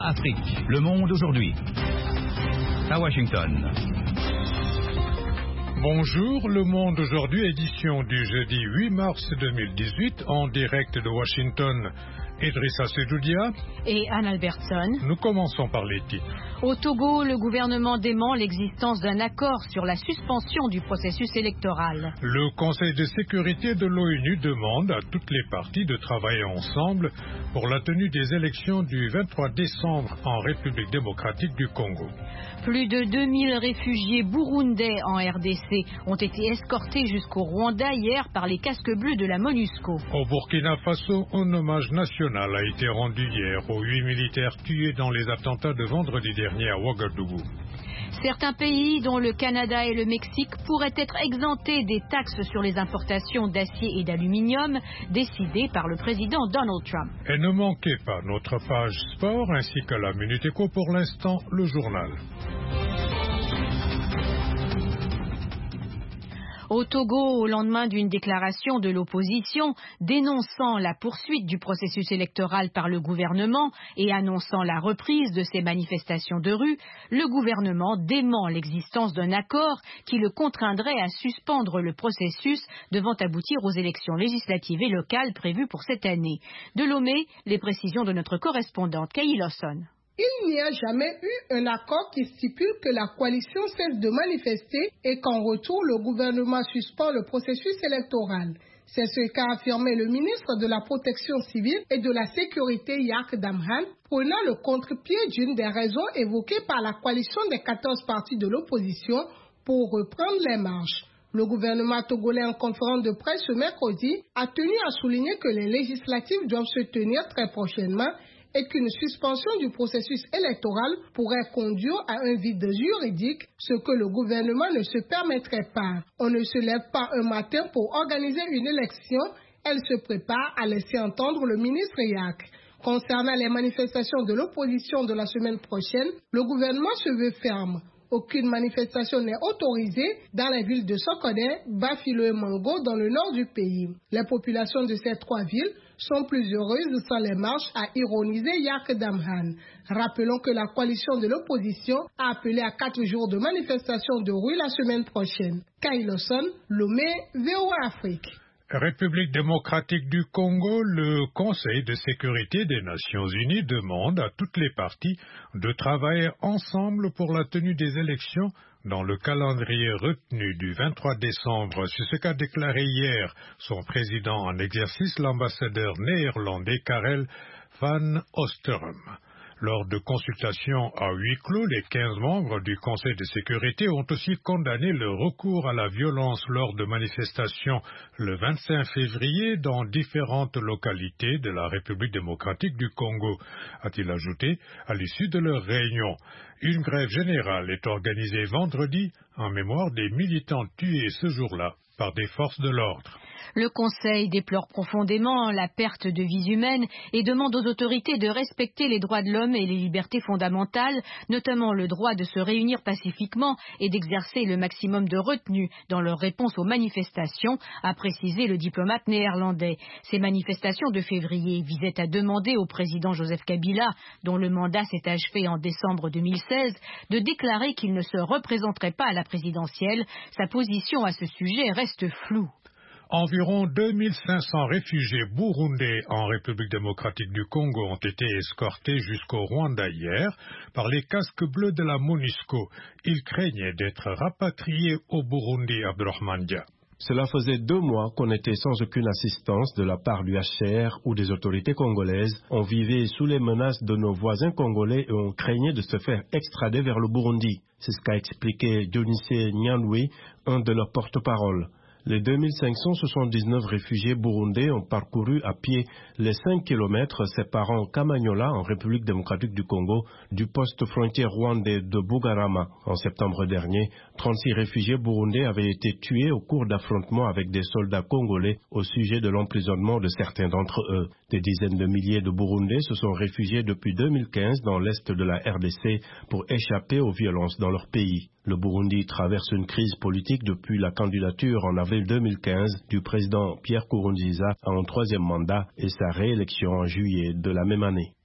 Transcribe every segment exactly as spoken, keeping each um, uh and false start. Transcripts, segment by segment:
Afrique, le monde aujourd'hui. À Washington. Bonjour, le monde aujourd'hui, édition du jeudi huit mars deux mille dix-huit, en direct de Washington. Idrissa Sedoudia et Anne Albertson. Nous commençons par les titres. Au Togo, le gouvernement dément l'existence d'un accord sur la suspension du processus électoral. Le Conseil de sécurité de l'ONU demande à toutes les parties de travailler ensemble pour la tenue des élections du vingt-trois décembre en République démocratique du Congo. Plus de deux mille réfugiés burundais en R D C ont été escortés jusqu'au Rwanda hier par les casques bleus de la MONUSCO. Au Burkina Faso, un hommage national a été rendu hier aux huit militaires tués dans les attentats de vendredi dernier à Ouagadougou. Certains pays, dont le Canada et le Mexique, pourraient être exemptés des taxes sur les importations d'acier et d'aluminium décidées par le président Donald Trump. Et ne manquez pas notre page sport ainsi que la Minute Éco. Pour l'instant, le journal. Au Togo, au lendemain d'une déclaration de l'opposition dénonçant la poursuite du processus électoral par le gouvernement et annonçant la reprise de ces manifestations de rue, le gouvernement dément l'existence d'un accord qui le contraindrait à suspendre le processus devant aboutir aux élections législatives et locales prévues pour cette année. De Lomé, les précisions de notre correspondante Kay Lawson. Il n'y a jamais eu un accord qui stipule que la coalition cesse de manifester et qu'en retour, le gouvernement suspend le processus électoral. C'est ce qu'a affirmé le ministre de la Protection civile et de la Sécurité, Yak Damhan, prenant le contre-pied d'une des raisons évoquées par la coalition des quatorze partis de l'opposition pour reprendre les marches. Le gouvernement togolais, en conférence de presse ce mercredi, a tenu à souligner que les législatives doivent se tenir très prochainement et qu'une suspension du processus électoral pourrait conduire à un vide juridique, ce que le gouvernement ne se permettrait pas. On ne se lève pas un matin pour organiser une élection, elle se prépare, à laisser entendre le ministre Yak. Concernant les manifestations de l'opposition de la semaine prochaine, le gouvernement se veut ferme. Aucune manifestation n'est autorisée dans les villes de Sokodé, Bafilo et Mango dans le nord du pays. Les populations de ces trois villes sont plus heureuses sans les marches, a ironisé Yak Damhan. Rappelons que la coalition de l'opposition a appelé à quatre jours de manifestation de rue la semaine prochaine. Kay Lawson, Lomé, V O A Afrique. République démocratique du Congo, le Conseil de sécurité des Nations Unies demande à toutes les parties de travailler ensemble pour la tenue des élections dans le calendrier retenu du vingt-trois décembre. C'est ce qu'a déclaré hier son président en exercice, l'ambassadeur néerlandais Karel van Oosterom. Lors de consultations à huis clos, les quinze membres du Conseil de sécurité ont aussi condamné le recours à la violence lors de manifestations le vingt-cinq février dans différentes localités de la République démocratique du Congo, a-t-il ajouté à l'issue de leur réunion. Une grève générale est organisée vendredi en mémoire des militants tués ce jour-là par des forces de l'ordre. Le Conseil déplore profondément la perte de vies humaines et demande aux autorités de respecter les droits de l'homme et les libertés fondamentales, notamment le droit de se réunir pacifiquement et d'exercer le maximum de retenue dans leur réponse aux manifestations, a précisé le diplomate néerlandais. Ces manifestations de février visaient à demander au président Joseph Kabila, dont le mandat s'est achevé en décembre deux mille seize, de déclarer qu'il ne se représenterait pas à la présidentielle. Sa position à ce sujet reste floue. Environ deux mille cinq cents réfugiés burundais en République démocratique du Congo ont été escortés jusqu'au Rwanda hier par les casques bleus de la MONUSCO. Ils craignaient d'être rapatriés au Burundi, Abdourahmane Dia. Cela faisait deux mois qu'on était sans aucune assistance de la part du H C R ou des autorités congolaises. On vivait sous les menaces de nos voisins congolais et on craignait de se faire extrader vers le Burundi. C'est ce qu'a expliqué Dionysé Nyandoui, un de leurs porte-parole. Les deux mille cinq cent soixante-dix-neuf réfugiés burundais ont parcouru à pied les cinq kilomètres séparant Kamanyola, en République démocratique du Congo, du poste frontière rwandais de Bugarama. En septembre dernier, trente-six réfugiés burundais avaient été tués au cours d'affrontements avec des soldats congolais au sujet de l'emprisonnement de certains d'entre eux. Des dizaines de milliers de Burundais se sont réfugiés depuis deux mille quinze dans l'est de la R D C pour échapper aux violences dans leur pays. Le Burundi traverse une crise politique depuis la candidature en avril deux mille quinze du président Pierre Nkurunziza à un troisième mandat et sa réélection en juillet de la même année.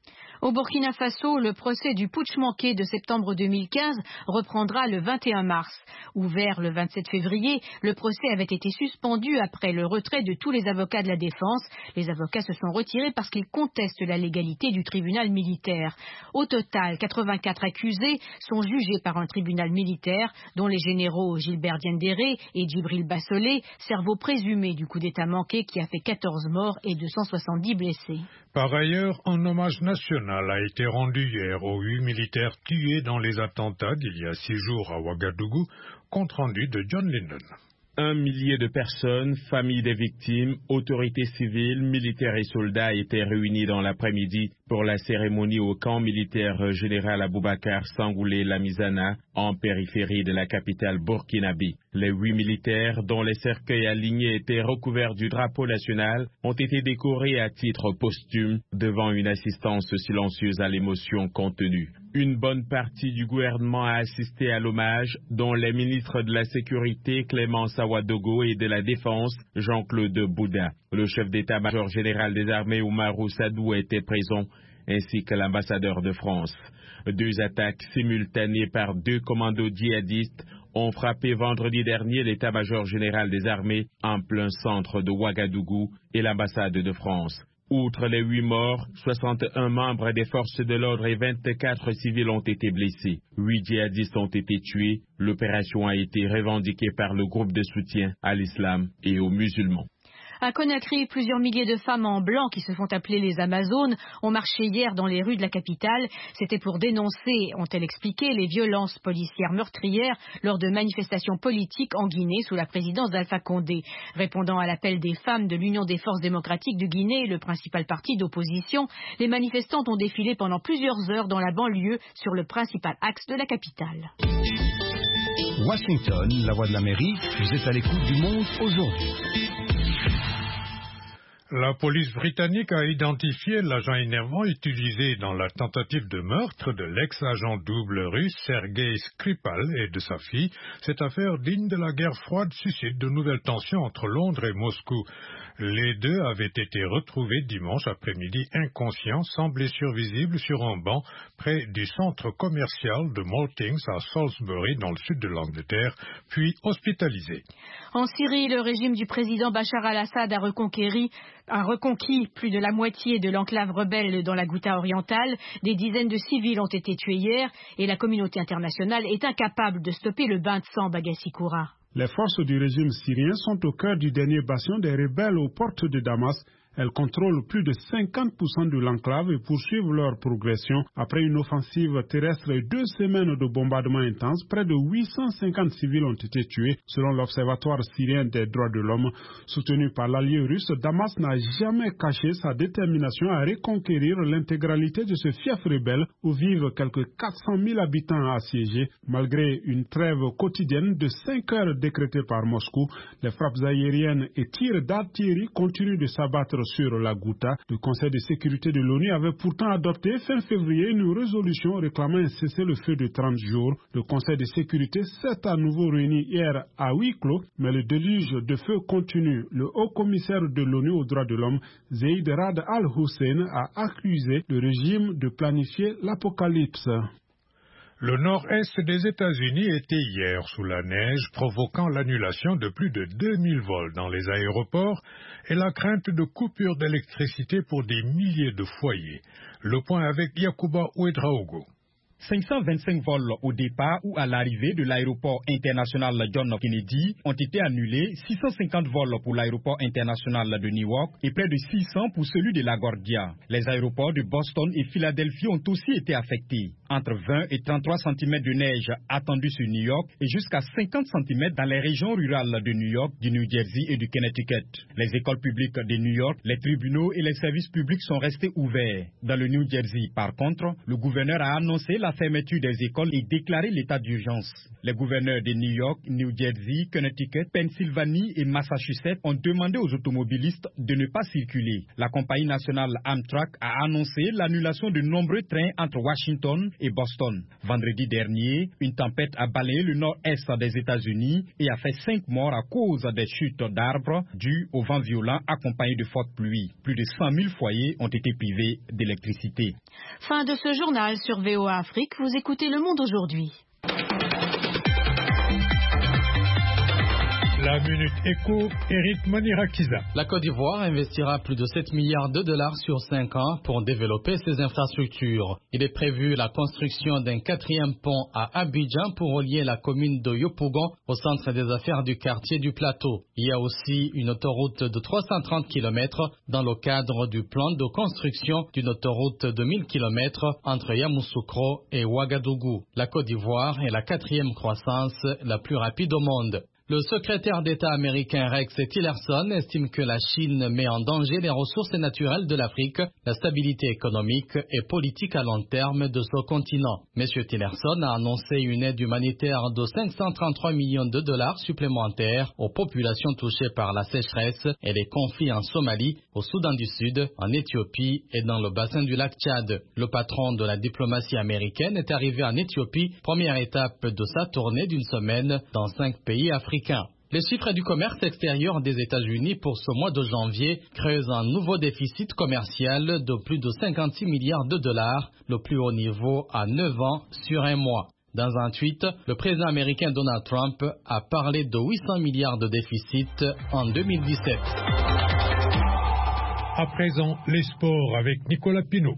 Au Burkina Faso, le procès du putsch manqué de septembre deux mille quinze reprendra le vingt et un mars. Ouvert le vingt-sept février, le procès avait été suspendu après le retrait de tous les avocats de la défense. Les avocats se sont retirés parce qu'ils contestent la légalité du tribunal militaire. Au total, quatre-vingt-quatre accusés sont jugés par un tribunal militaire, dont les généraux Gilbert Diendéré et Djibril Bassolé, cerveau présumé du coup d'État manqué qui a fait quatorze morts et deux cent soixante-dix blessés. Par ailleurs, un hommage national a été rendu hier aux huit militaires tués dans les attentats d'il y a six jours à Ouagadougou, compte rendu de John Linden. Un millier de personnes, familles des victimes, autorités civiles, militaires et soldats étaient réunis dans l'après-midi pour la cérémonie au camp militaire général Aboubakar Sangoulé Lamizana, en périphérie de la capitale burkinabé. Les huit militaires, dont les cercueils alignés étaient recouverts du drapeau national, ont été décorés à titre posthume devant une assistance silencieuse à l'émotion contenue. Une bonne partie du gouvernement a assisté à l'hommage, dont les ministres de la Sécurité Clémence Ouagadougou et de la Défense Jean-Claude Bouda. Le chef d'état-major général des armées Oumarou Sadou était présent, ainsi que l'ambassadeur de France. Deux attaques simultanées par deux commandos djihadistes ont frappé vendredi dernier l'état-major général des armées en plein centre de Ouagadougou et l'ambassade de France. Outre les huit morts, soixante et un membres des forces de l'ordre et vingt-quatre civils ont été blessés. Huit djihadistes ont été tués. L'opération a été revendiquée par le groupe de soutien à l'islam et aux musulmans. À Conakry, plusieurs milliers de femmes en blanc qui se font appeler les Amazones ont marché hier dans les rues de la capitale. C'était pour dénoncer, ont-elles expliqué, les violences policières meurtrières lors de manifestations politiques en Guinée sous la présidence d'Alpha Condé. Répondant à l'appel des femmes de l'Union des forces démocratiques de Guinée, le principal parti d'opposition, les manifestantes ont défilé pendant plusieurs heures dans la banlieue sur le principal axe de la capitale. Washington, la voix de l'Amérique, vous êtes à l'écoute du monde aujourd'hui. La police britannique a identifié l'agent énervant utilisé dans la tentative de meurtre de l'ex-agent double russe Sergei Skripal et de sa fille. Cette affaire digne de la guerre froide suscite de nouvelles tensions entre Londres et Moscou. Les deux avaient été retrouvés dimanche après-midi inconscients, sans blessure visible, sur un banc près du centre commercial de Maltings à Salisbury, dans le sud de l'Angleterre, puis hospitalisés. En Syrie, le régime du président Bachar al-Assad a reconquéri, a reconquis plus de la moitié de l'enclave rebelle dans la Ghouta orientale. Des dizaines de civils ont été tués hier et la communauté internationale est incapable de stopper le bain de sang Bagassi-Koura. Les forces du régime syrien sont au cœur du dernier bastion des rebelles aux portes de Damas. Elles contrôlent plus de cinquante pour cent de l'enclave et poursuivent leur progression. Après une offensive terrestre et deux semaines de bombardements intenses, près de huit cent cinquante civils ont été tués, selon l'Observatoire syrien des droits de l'homme. Soutenu par l'allié russe, Damas n'a jamais caché sa détermination à reconquérir l'intégralité de ce fief rebelle où vivent quelques quatre cent mille habitants assiégés. Malgré une trêve quotidienne de cinq heures décrétée par Moscou, les frappes aériennes et tirs d'artillerie continuent de s'abattre sur la Ghouta. Le Conseil de sécurité de l'ONU avait pourtant adopté fin février une résolution réclamant un cessez-le-feu de trente jours. Le Conseil de sécurité s'est à nouveau réuni hier à huis clos, mais le déluge de feu continue. Le haut-commissaire de l'ONU aux droits de l'homme, Zeid Rad al-Hussein, a accusé le régime de planifier l'apocalypse. Le nord-est des États-Unis était hier sous la neige, provoquant l'annulation de plus de deux mille vols dans les aéroports et la crainte de coupures d'électricité pour des milliers de foyers. Le point avec Yacouba Ouedraogo. cinq cent vingt-cinq vols au départ ou à l'arrivée de l'aéroport international John F. Kennedy ont été annulés, six cent cinquante vols pour l'aéroport international de Newark et près de six cents pour celui de LaGuardia. Les aéroports de Boston et Philadelphie ont aussi été affectés. Entre vingt et trente-trois centimètres de neige attendus sur New York et jusqu'à cinquante centimètres dans les régions rurales de New York, du New Jersey et du Connecticut. Les écoles publiques de New York, les tribunaux et les services publics sont restés ouverts. Dans le New Jersey, par contre, le gouverneur a annoncé la la fermeture des écoles et déclarer l'état d'urgence. Les gouverneurs de New York, New Jersey, Connecticut, Pennsylvanie et Massachusetts ont demandé aux automobilistes de ne pas circuler. La compagnie nationale Amtrak a annoncé l'annulation de nombreux trains entre Washington et Boston. Vendredi dernier, une tempête a balayé le nord-est des États-Unis et a fait cinq morts à cause des chutes d'arbres dues au vent violent accompagné de fortes pluies. Plus de cent mille foyers ont été privés d'électricité. Fin de ce journal sur V O A Afrique. Vous écoutez Le Monde aujourd'hui. La Minute Éco, Eric Manirakiza. La Côte d'Ivoire investira plus de sept milliards de dollars sur cinq ans pour développer ses infrastructures. Il est prévu la construction d'un quatrième pont à Abidjan pour relier la commune de Yopougon au centre des affaires du quartier du Plateau. Il y a aussi une autoroute de trois cent trente kilomètres dans le cadre du plan de construction d'une autoroute de mille kilomètres entre Yamoussoukro et Ouagadougou. La Côte d'Ivoire est la quatrième croissance la plus rapide au monde. Le secrétaire d'État américain Rex Tillerson estime que la Chine met en danger les ressources naturelles de l'Afrique, la stabilité économique et politique à long terme de ce continent. M. Tillerson a annoncé une aide humanitaire de cinq cent trente-trois millions de dollars supplémentaires aux populations touchées par la sécheresse et les conflits en Somalie, au Soudan du Sud, en Éthiopie et dans le bassin du lac Tchad. Le patron de la diplomatie américaine est arrivé en Éthiopie, première étape de sa tournée d'une semaine dans cinq pays africains. Les chiffres du commerce extérieur des États-Unis pour ce mois de janvier creusent un nouveau déficit commercial de plus de cinquante-six milliards de dollars, le plus haut niveau à neuf ans sur un mois. Dans un tweet, le président américain Donald Trump a parlé de huit cents milliards de déficit en deux mille dix-sept. À présent, les sports avec Nicolas Pinault.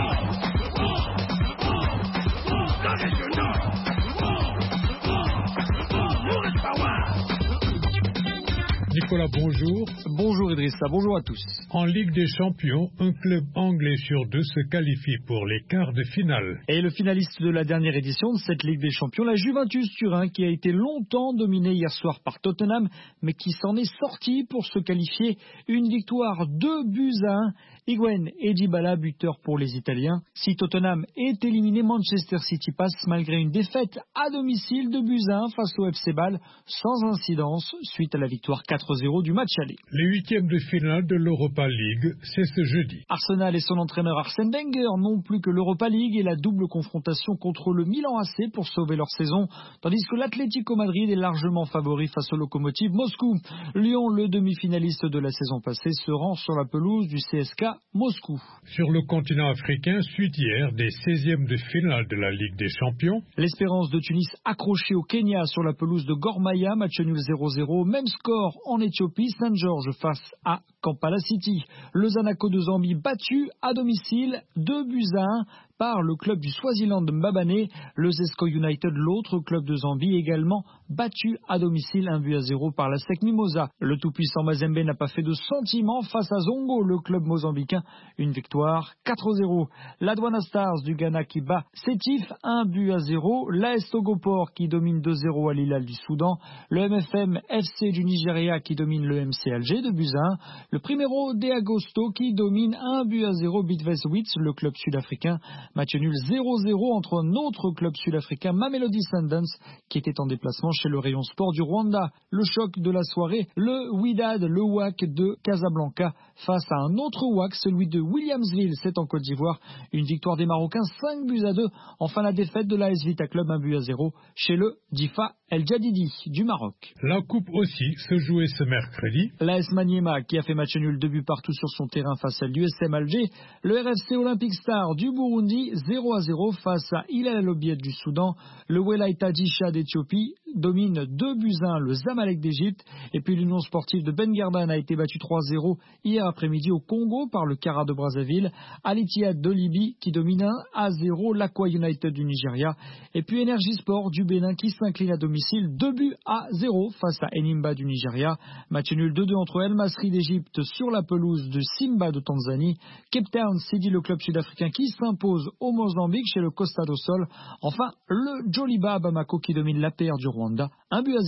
Nicolas, bonjour. Bonjour Idrissa, bonjour à tous. En Ligue des Champions, un club anglais sur deux se qualifie pour les quarts de finale. Et le finaliste de la dernière édition de cette Ligue des Champions, la Juventus Turin, qui a été longtemps dominée hier soir par Tottenham, mais qui s'en est sorti pour se qualifier. Une victoire deux buts à un. Higuaín et Dybala, buteurs pour les Italiens. Si Tottenham est éliminé, Manchester City passe malgré une défaite à domicile de buts à un face au F C Bâle, sans incidence, suite à la victoire quatre zéro du match aller. Les huitièmes de finale de l'Europa League, c'est ce jeudi. Arsenal et son entraîneur Arsène Wenger n'ont plus que l'Europa League et la double confrontation contre le Milan A C pour sauver leur saison, tandis que l'Atlético Madrid est largement favori face au Lokomotiv Moscou. Lyon, le demi-finaliste de la saison passée, se rend sur la pelouse du C S K Moscou. Sur le continent africain, suite hier des seizièmes de finale de la Ligue des Champions. L'Espérance de Tunis accrochée au Kenya sur la pelouse de Gor Mahia, match nul zéro zéro. Même score en Éthiopie, Saint-Georges face à Kampala City. Le Zanaco de Zambie battu à domicile, deux buts à un par le club du Swaziland de Mbabane. Le Zesco United, l'autre club de Zambie, également battu à domicile, un but à zéro par la S E C Mimosa. Le tout-puissant Mazembe n'a pas fait de sentiment face à Zongo, le club mozambicain. Une victoire quatre zéro. L'Adwana Stars du Ghana qui bat Sétif, un but à zéro. L'A S Togopor qui domine deux zéro à l'Hilal du Soudan. Le M F M F C du Nigeria qui domine le M C Alger, deux buts à un. Le Primero de Agosto qui domine un but à zéro Bidvest Wits, le club sud-africain. Match nul zéro zéro entre un autre club sud-africain, Mamelodi Sundowns, qui était en déplacement chez le rayon sport du Rwanda. Le choc de la soirée, le Wydad, le W A C de Casablanca, face à un autre W A C, celui de Williamsville, c'est en Côte d'Ivoire. Une victoire des Marocains, cinq buts à deux. Enfin, la défaite de l'A S Vita Club, un but à zéro, chez le Difa El Jadidi du Maroc. La coupe aussi se jouait ce mercredi. L'A S Maniema qui a fait match nul, deux buts partout sur son terrain face à l'U S M Alger. Le R F C Olympique Star du Burundi, zéro à zéro face à Hilal El Obeid du Soudan. Le Welaïta Disha d'Éthiopie domine deux buts à un le Zamalek d'Égypte. Et puis l'Union sportive de Ben Guerdan a été battue trois zéro hier après-midi au Congo par le Kara de Brazzaville. Al Ittihad de Libye qui domine un à zéro l'Aqua United du Nigeria. Et puis Energy Sport du Bénin qui s'incline à domicile deux buts à zéro face à Enimba du Nigeria. Match nul deux deux entre El Masri d'Égypte sur la pelouse de Simba de Tanzanie. Cape Town City, le club sud-africain qui s'impose au Mozambique chez le Costa do Sol. Enfin, le Joliba Bamako qui domine l'A P R du Rwanda, un but à zéro.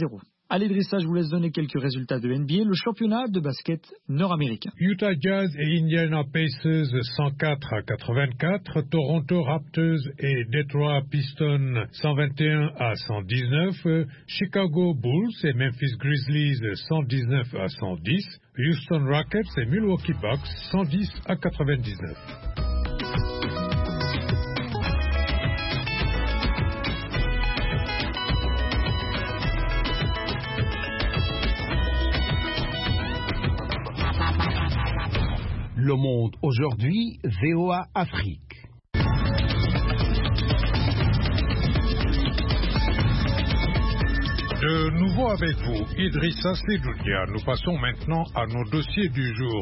Allez Drissa, je vous laisse donner quelques résultats de N B A, le championnat de basket nord-américain. Utah Jazz et Indiana Pacers cent quatre à quatre-vingt-quatre, Toronto Raptors et Detroit Pistons cent vingt et un à cent dix-neuf, Chicago Bulls et Memphis Grizzlies cent dix-neuf à cent dix, Houston Rockets et Milwaukee Bucks cent dix à quatre-vingt-dix-neuf. Le Monde aujourd'hui, V O A Afrique. De nouveau avec vous, Idrissa Sedoudia. Nous passons maintenant à nos dossiers du jour.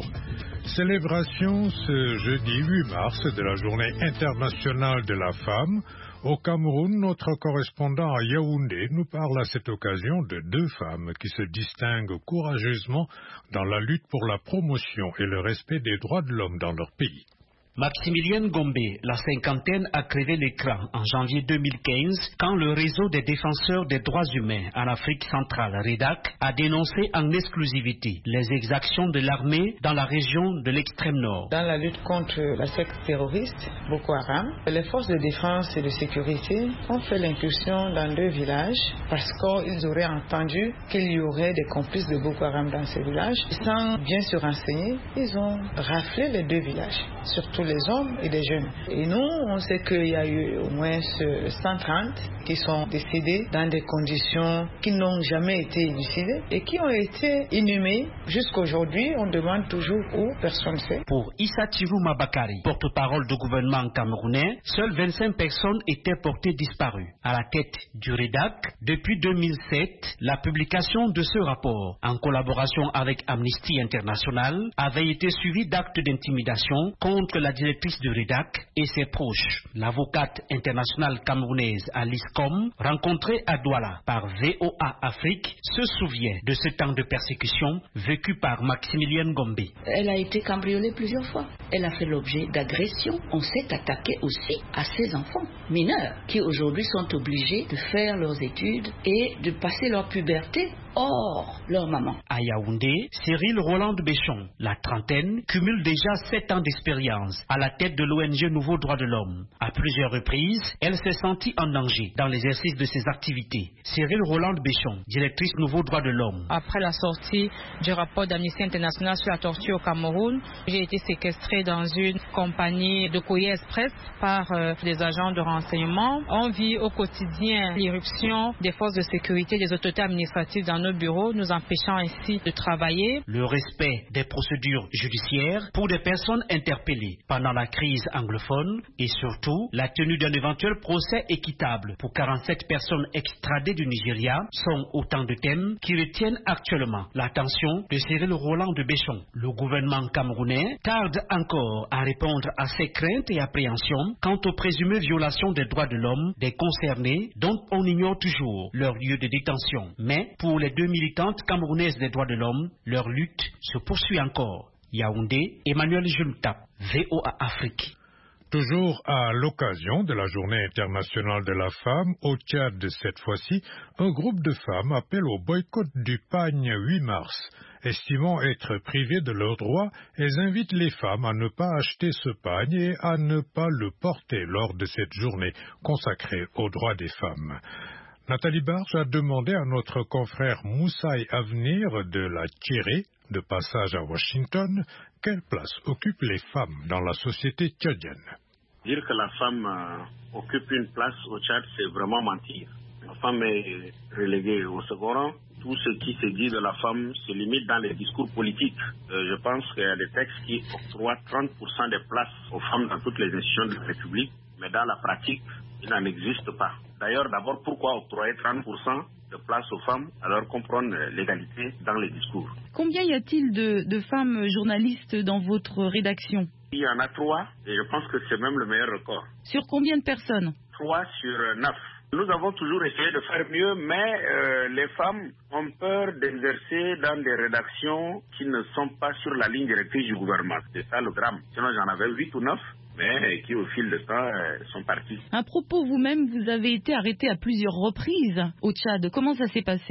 Célébration ce jeudi huit mars de la Journée internationale de la femme. Au Cameroun, notre correspondant à Yaoundé nous parle à cette occasion de deux femmes qui se distinguent courageusement dans la lutte pour la promotion et le respect des droits de l'homme dans leur pays. Maximilienne Gombe, la cinquantaine, a crevé l'écran en janvier deux mille quinze quand le réseau des défenseurs des droits humains en Afrique centrale, REDAC, a dénoncé en exclusivité les exactions de l'armée dans la région de l'extrême nord. Dans la lutte contre la secte terroriste Boko Haram, les forces de défense et de sécurité ont fait l'incursion dans deux villages parce qu'ils auraient entendu qu'il y aurait des complices de Boko Haram dans ces villages. Sans bien se renseigner, ils ont raflé les deux villages, surtout les hommes et les jeunes. Et nous, on sait qu'il y a eu au moins cent trente qui sont décédés dans des conditions qui n'ont jamais été élucidées et qui ont été inhumés. Jusqu'aujourd'hui, on demande toujours où, personne ne sait. Pour Issa Chivouma Bakari, porte-parole du gouvernement camerounais, seules vingt-cinq personnes étaient portées disparues. À la tête du REDAC, depuis deux mille sept, la publication de ce rapport, en collaboration avec Amnesty International, avait été suivie d'actes d'intimidation contre la directrice du REDAC et ses proches. L'avocate internationale camerounaise Alice Com, rencontrée à Douala par V O A Afrique, se souvient de ce temps de persécution vécu par Maximilienne Gombe. Elle a été cambriolée plusieurs fois. Elle a fait l'objet d'agressions. On s'est attaqué aussi à ses enfants mineurs qui aujourd'hui sont obligés de faire leurs études et de passer leur puberté hors leur maman. À Yaoundé, Cyril Roland Béchon, la trentaine, cumule déjà sept ans d'expérience à la tête de l'O N G Nouveau Droit de l'Homme. À plusieurs reprises, elle s'est sentie en danger dans l'exercice de ses activités. Cyril Roland Béchon, directrice Nouveau Droit de l'Homme. Après la sortie du rapport d'Amnesty International sur la torture au Cameroun, j'ai été séquestrée dans une compagnie de courrier express par euh, des agents de renseignement. On vit au quotidien l'irruption des forces de sécurité des autorités administratives dans nos bureaux, nous empêchant ainsi de travailler. Le respect des procédures judiciaires pour des personnes interpellées pendant la crise anglophone et surtout la tenue d'un éventuel procès équitable pour quarante-sept personnes extradées du Nigeria sont autant de thèmes qui retiennent actuellement l'attention de Cyril Roland de Béchon. Le gouvernement camerounais tarde encore à répondre à ces craintes et appréhensions quant aux présumées violations des droits de l'homme des concernés dont on ignore toujours leur lieu de détention. Mais pour les deux militantes camerounaises des droits de l'homme, leur lutte se poursuit encore. Yaoundé, Emmanuel Juntap, V O A Afrique. Toujours à l'occasion de la Journée internationale de la femme, au Tchad cette fois-ci, un groupe de femmes appelle au boycott du pagne huit mars. Estimant être privées de leurs droits, elles invitent les femmes à ne pas acheter ce pagne et à ne pas le porter lors de cette journée consacrée aux droits des femmes. Nathalie Barge a demandé à notre confrère Moussaï Avenir de la Thierry, de passage à Washington, quelle place occupent les femmes dans la société tchadienne. Dire que la femme euh, occupe une place au Tchad, c'est vraiment mentir. La femme est reléguée au second rang. Tout ce qui se dit de la femme se limite dans les discours politiques. Euh, je pense qu'il y a des textes qui octroient trente pour cent des places aux femmes dans toutes les institutions de la République, mais dans la pratique, il n'en existe pas. D'ailleurs, d'abord, pourquoi octroyer trente pour cent de place aux femmes alors qu'on prône l'égalité dans les discours? Combien y a-t-il de, de femmes journalistes dans votre rédaction? Il y en a trois, et je pense que c'est même le meilleur record. Sur combien de personnes? Trois sur neuf. Nous avons toujours essayé de faire mieux, mais euh, les femmes ont peur d'exercer dans des rédactions qui ne sont pas sur la ligne directrice du gouvernement. C'est ça le drame. Sinon, j'en avais huit ou neuf. Mais qui, au fil de temps, euh, sont partis. À propos, vous-même, vous avez été arrêté à plusieurs reprises au Tchad. Comment ça s'est passé?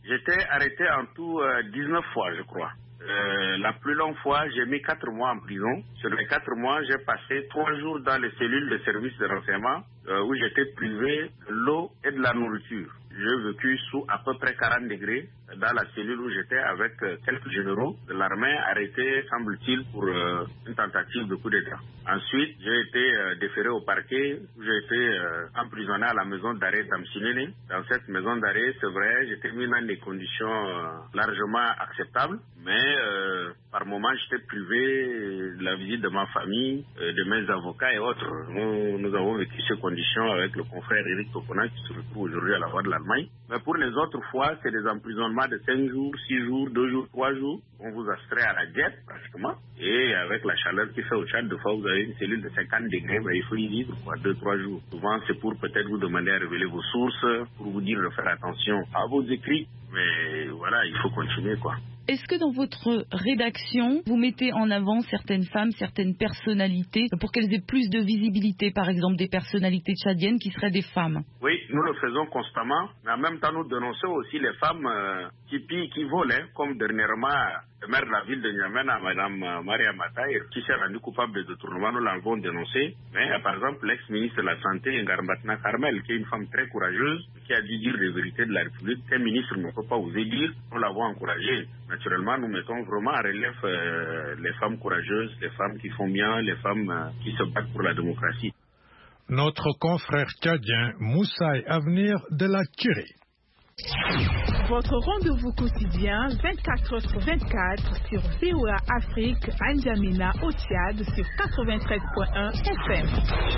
J'étais arrêté en tout euh, dix-neuf fois, je crois. Euh, la plus longue fois, j'ai mis quatre mois en prison. Sur les quatre mois, j'ai passé trois jours dans les cellules de services de renseignement euh, où j'étais privé de l'eau et de la nourriture. J'ai vécu sous à peu près quarante degrés dans la cellule où j'étais avec euh, quelques généraux de l'armée arrêtés, semble-t-il, pour euh, une tentative de coup d'État. Ensuite, j'ai été euh, déféré au parquet où j'ai été euh, emprisonné à la maison d'arrêt d'Amsinene. Dans cette maison d'arrêt, c'est vrai, j'étais mis dans des conditions euh, largement acceptables, mais euh, par moments, j'étais privé de la visite de ma famille, euh, de mes avocats et autres. Nous, nous avons vécu ces conditions avec le confrère Eric Topona qui se retrouve aujourd'hui à la voix de l'Allemagne. Mais pour les autres fois, c'est des emprisonnements de cinq jours, six jours, deux jours, trois jours. On vous astreint à la diète pratiquement. Et avec la chaleur qui fait au Tchad, de fois vous avez une cellule de cinquante degrés, ben, il faut y vivre quoi, deux, trois jours. Souvent, c'est pour peut-être vous demander à révéler vos sources, pour vous dire de faire attention à vos écrits. Mais voilà, il faut continuer quoi. Est-ce que dans votre rédaction, vous mettez en avant certaines femmes, certaines personnalités, pour qu'elles aient plus de visibilité, par exemple des personnalités tchadiennes qui seraient des femmes? Oui, nous le faisons constamment, mais en même temps nous dénonçons aussi les femmes euh, qui pillent, qui volent, hein, comme dernièrement le maire de la ville de N'Djamena, Mme Maria Mataïr, qui s'est rendue coupable de détournement, nous l'avons dénoncé. Mais par exemple, l'ex-ministre de la Santé, Ngarmatna Carmel, qui est une femme très courageuse, qui a dû dire les vérités de la République, qu'un ministre ne peut pas oser dire, nous l'avons encouragé. Naturellement, nous mettons vraiment en relief euh, les femmes courageuses, les femmes qui font bien, les femmes euh, qui se battent pour la démocratie. Notre confrère tchadien Moussaï Avenir de la Tirée. Votre rendez-vous quotidien vingt-quatre heures sur vingt-quatre sur V O A Afrique à N'Djamena au Tchad sur quatre-vingt-treize point un F M.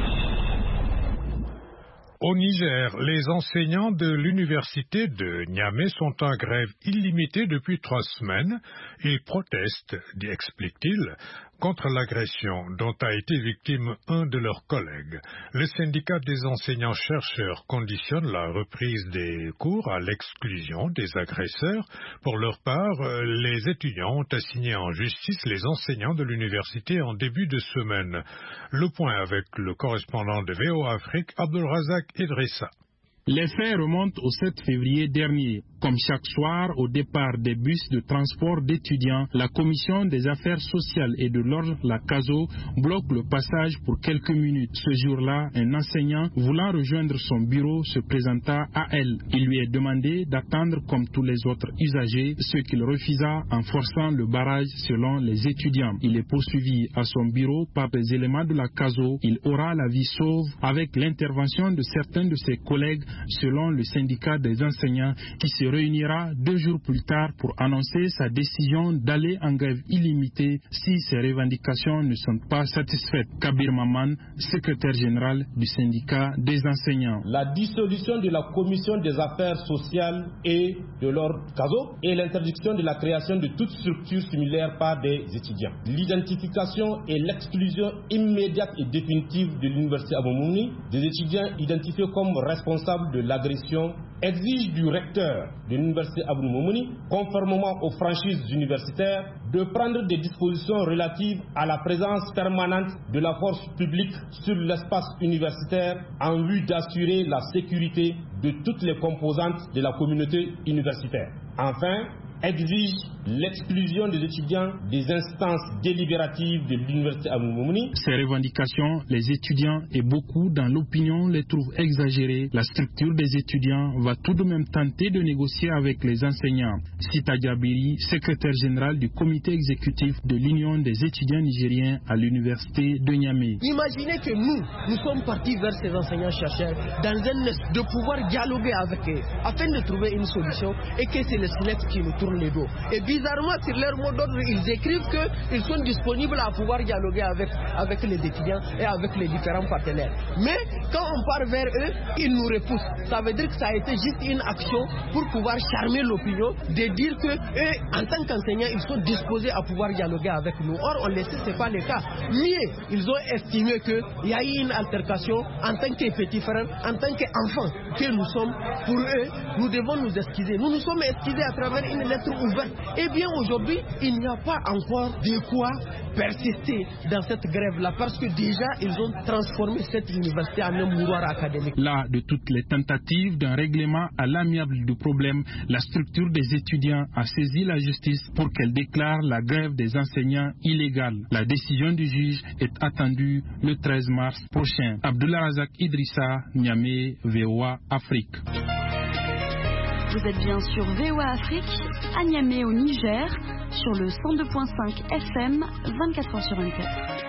Au Niger, les enseignants de l'université de Niamey sont en grève illimitée depuis trois semaines. Ils protestent, explique-t-il, contre l'agression dont a été victime un de leurs collègues. Le syndicat des enseignants-chercheurs conditionne la reprise des cours à l'exclusion des agresseurs. Pour leur part, les étudiants ont assigné en justice les enseignants de l'université en début de semaine. Le point avec le correspondant de V O A Afrique, Abdelrazak Idrissa. Les faits remontent au sept février dernier. Comme chaque soir, au départ des bus de transport d'étudiants, la Commission des affaires sociales et de l'ordre, la CASO, bloque le passage pour quelques minutes. Ce jour-là, un enseignant voulant rejoindre son bureau se présenta à elle. Il lui est demandé d'attendre comme tous les autres usagers, ce qu'il refusa en forçant le barrage selon les étudiants. Il est poursuivi à son bureau par des éléments de la CASO. Il aura la vie sauve avec l'intervention de certains de ses collègues selon le syndicat des enseignants qui se réunira deux jours plus tard pour annoncer sa décision d'aller en grève illimitée si ses revendications ne sont pas satisfaites. Kabir Maman, secrétaire général du syndicat des enseignants. La dissolution de la commission des affaires sociales et de l'ordre CASO et l'interdiction de la création de toute structure similaire par des étudiants. L'identification et l'exclusion immédiate et définitive de l'université Abou-Mouni des étudiants identifiés comme responsables de l'agression exige du recteur de l'université Abou-Mouni, conformément aux franchises universitaires, de prendre des dispositions relatives à la présence permanente de la force publique sur l'espace universitaire en vue d'assurer la sécurité de toutes les composantes de la communauté universitaire. Enfin, exige l'exclusion des étudiants des instances délibératives de l'université Abou-Mouni. Ces revendications, les étudiants et beaucoup dans l'opinion les trouvent exagérées. La structure des étudiants va tout de même tenter de négocier avec les enseignants. Sita Djabiri, secrétaire général du comité exécutif de l'Union des étudiants nigériens à l'université de Niamey. Imaginez que nous, nous sommes partis vers ces enseignants-chercheurs dans un est de pouvoir dialoguer avec eux afin de trouver une solution et que c'est le SNEP qui nous tourne les dos. Et bizarrement, sur leur mot d'ordre, ils écrivent qu'ils sont disponibles à pouvoir dialoguer avec, avec les étudiants et avec les différents partenaires. Mais quand on part vers eux, ils nous repoussent. Ça veut dire que ça a été juste une action pour pouvoir charmer l'opinion, de dire qu'eux, en tant qu'enseignants, ils sont disposés à pouvoir dialoguer avec nous. Or, on le sait, ce n'est pas le cas. Mieux, ils ont estimé qu'il y a eu une altercation en tant que petits frères, en tant qu'enfants que nous sommes. Pour eux, nous devons nous excuser. Nous nous sommes excusés à travers une lettre être ouverte. Eh bien aujourd'hui, il n'y a pas encore de quoi persister dans cette grève-là parce que déjà ils ont transformé cette université en un mouroir académique. Là, de toutes les tentatives d'un règlement à l'amiable du problème, la structure des étudiants a saisi la justice pour qu'elle déclare la grève des enseignants illégale. La décision du juge est attendue le treize mars prochain. Abdullah Razak Idrissa, Niamey, V O A Afrique. Vous êtes bien sur V O A Afrique, à Niamey au Niger, sur le cent deux virgule cinq F M, vingt-quatre heures sur vingt-quatre.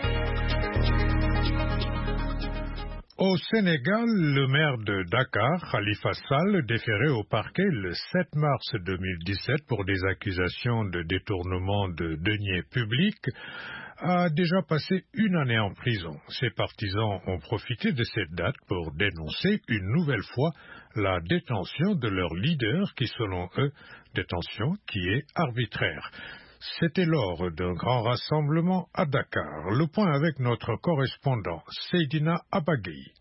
Au Sénégal, le maire de Dakar, Khalifa Sall, déféré au parquet le sept mars deux mille dix-sept pour des accusations de détournement de deniers publics, a déjà passé une année en prison. Ses partisans ont profité de cette date pour dénoncer une nouvelle fois la détention de leur leader qui, selon eux, détention qui est arbitraire. C'était lors d'un grand rassemblement à Dakar. Le point avec notre correspondant Seydina Abagui.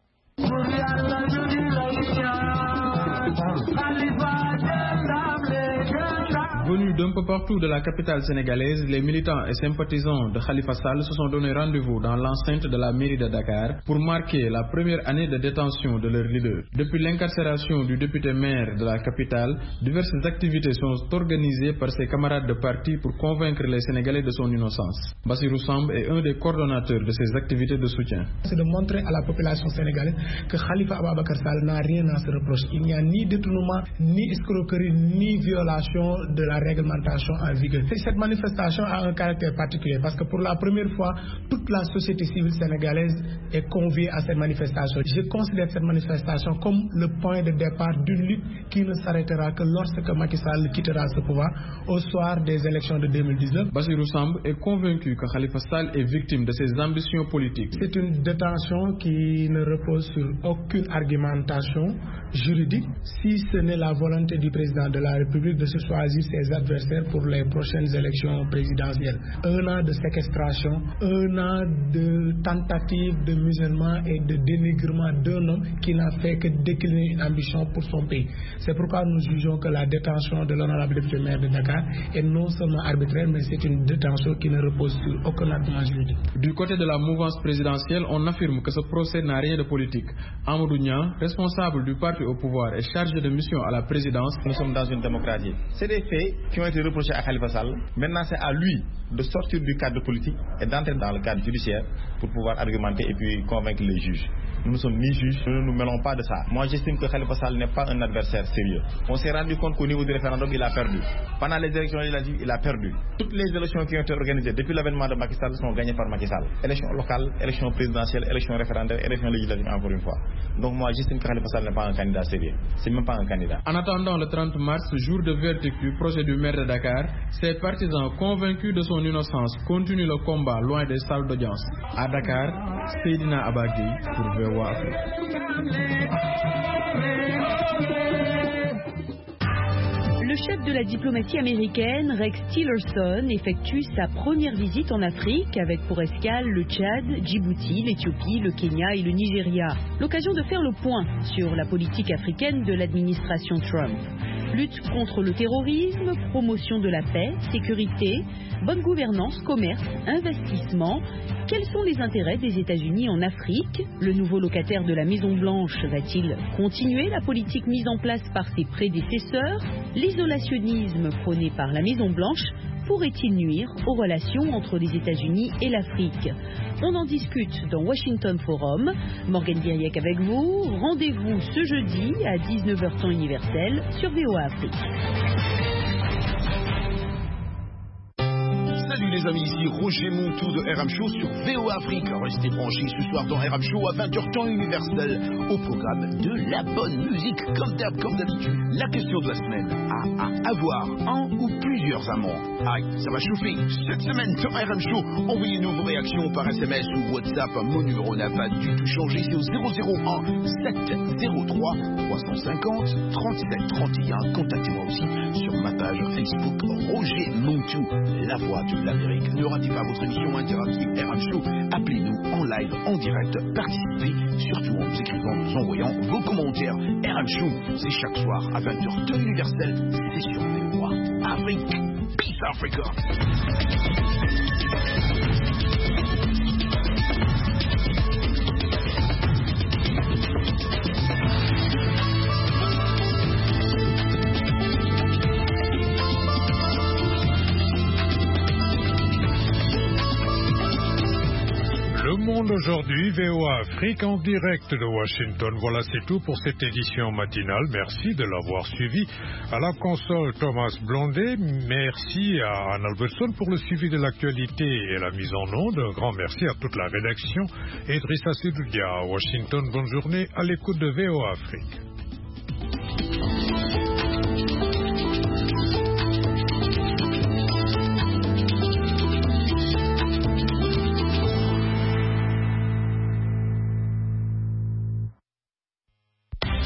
Venus d'un peu partout de la capitale sénégalaise, les militants et sympathisants de Khalifa Sall se sont donné rendez-vous dans l'enceinte de la mairie de Dakar pour marquer la première année de détention de leur leader. Depuis l'incarcération du député maire de la capitale, diverses activités sont organisées par ses camarades de parti pour convaincre les Sénégalais de son innocence. Bassirou Samb est un des coordonnateurs de ces activités de soutien. C'est de montrer à la population sénégalaise que Khalifa Ababacar Sall n'a rien à se reprocher. Il n'y a ni détournement, ni escroquerie, ni violation de la réglementation en vigueur. Cette manifestation a un caractère particulier parce que pour la première fois, toute la société civile sénégalaise est conviée à cette manifestation. Je considère cette manifestation comme le point de départ d'une lutte qui ne s'arrêtera que lorsque Macky Sall quittera ce pouvoir au soir des élections de deux mille dix-neuf. Bassirou Samb est convaincu que Khalifa Sall est victime de ses ambitions politiques. C'est une détention qui ne repose sur aucune argumentation juridique, si ce n'est la volonté du président de la République de se choisir ses adversaires pour les prochaines élections présidentielles. Un an de séquestration, un an de tentative de musulman et de dénigrement d'un homme qui n'a fait que décliner une ambition pour son pays. C'est pourquoi nous jugeons que la détention de l'honorable député maire de Dakar est non seulement arbitraire, mais c'est une détention qui ne repose sur aucun argument juridique. Du côté de la mouvance présidentielle, on affirme que ce procès n'a rien de politique. Amadou Niang, responsable du parti au pouvoir et chargé de mission à la présidence. Nous sommes dans une démocratie. C'est des faits qui ont été reprochés à Khalifa Sall. Maintenant, c'est à lui de sortir du cadre politique et d'entrer dans le cadre judiciaire pour pouvoir argumenter et puis convaincre les juges. Nous ne sommes ni juges, nous ne nous mêlons pas de ça. Moi, j'estime que Khalifa Sall n'est pas un adversaire sérieux. On s'est rendu compte qu'au niveau du référendum, il a perdu. Pendant les élections législatives, il a perdu. Toutes les élections qui ont été organisées depuis l'avènement de Macky Sall sont gagnées par Macky Sall. Élections locales, élections présidentielles, élections référendaires, élections législatives encore une fois. Donc moi, j'estime que Khalifa Sall n'est pas un candidat sérieux. C'est même pas un candidat. En attendant le trente mars, jour de verdict du projet du maire de Dakar, ses partisans convaincus de son innocence continuent le combat loin des salles d'audience. À Dakar, Seydina Abagui pour V O A Afrique. Le chef de la diplomatie américaine, Rex Tillerson, effectue sa première visite en Afrique avec pour escale le Tchad, Djibouti, l'Éthiopie, le Kenya et le Nigeria. L'occasion de faire le point sur la politique africaine de l'administration Trump. Lutte contre le terrorisme, promotion de la paix, sécurité, bonne gouvernance, commerce, investissement. Quels sont les intérêts des États-Unis en Afrique? Le nouveau locataire de la Maison-Blanche va-t-il continuer la politique mise en place par ses prédécesseurs? L'isolationnisme prôné par la Maison-Blanche pourrait-il nuire aux relations entre les États-Unis et l'Afrique? On en discute dans Washington Forum. Morgane Guiriec avec vous. Rendez-vous ce jeudi à dix-neuf heures temps universel sur V O A Afrique. Salut les amis, ici Roger Montou de R M Show sur V O A Afrique. Restez branchés ce soir dans R M Show à vingt heures temps universel au programme de la bonne musique comme d'hab, comme d'habitude. La question de la semaine, à, à avoir un ou plusieurs amants. Aïe, ça va chauffer. Cette semaine sur R M Show, envoyez-nous vos réactions par S M S ou WhatsApp. Mon numéro n'a pas du tout changé, c'est au zéro zéro un sept zéro trois trois cent cinquante trente-sept trente et un. Contactez-moi aussi sur ma page Facebook Roger Montou, la voix de l'avenir. Afrique. Ne ratez pas votre émission interactive R M Show. Appelez-nous en live, en direct, participez, surtout en nous écrivant, nous envoyant vos commentaires. R M Show, c'est chaque soir à vingt heures, temps universel, c'est sur V O A Afrique. Peace Africa. Le Monde aujourd'hui, V O A Afrique en direct de Washington. Voilà, c'est tout pour cette édition matinale. Merci de l'avoir suivi. À la console, Thomas Blondet. Merci à Anne Albertson pour le suivi de l'actualité et la mise en onde. Un grand merci à toute la rédaction. Et Drissa Sidoudia à Washington. Bonne journée à l'écoute de V O A Afrique.